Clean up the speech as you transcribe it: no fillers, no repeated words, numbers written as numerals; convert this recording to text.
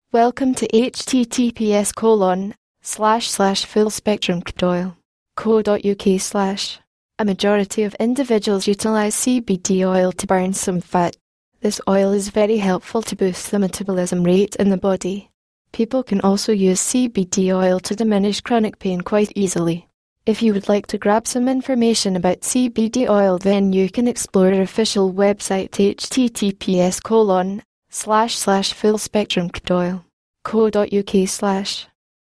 Welcome to https://fullspectrumcrudoil.co.uk/. A majority of individuals utilize CBD oil to burn some fat. This oil is very helpful to boost the metabolism rate in the body. People can also use CBD oil to diminish chronic pain quite easily. If you would like to grab some information about CBD oil, then you can explore our official website https://fullspectrumcrudoil.co.uk/.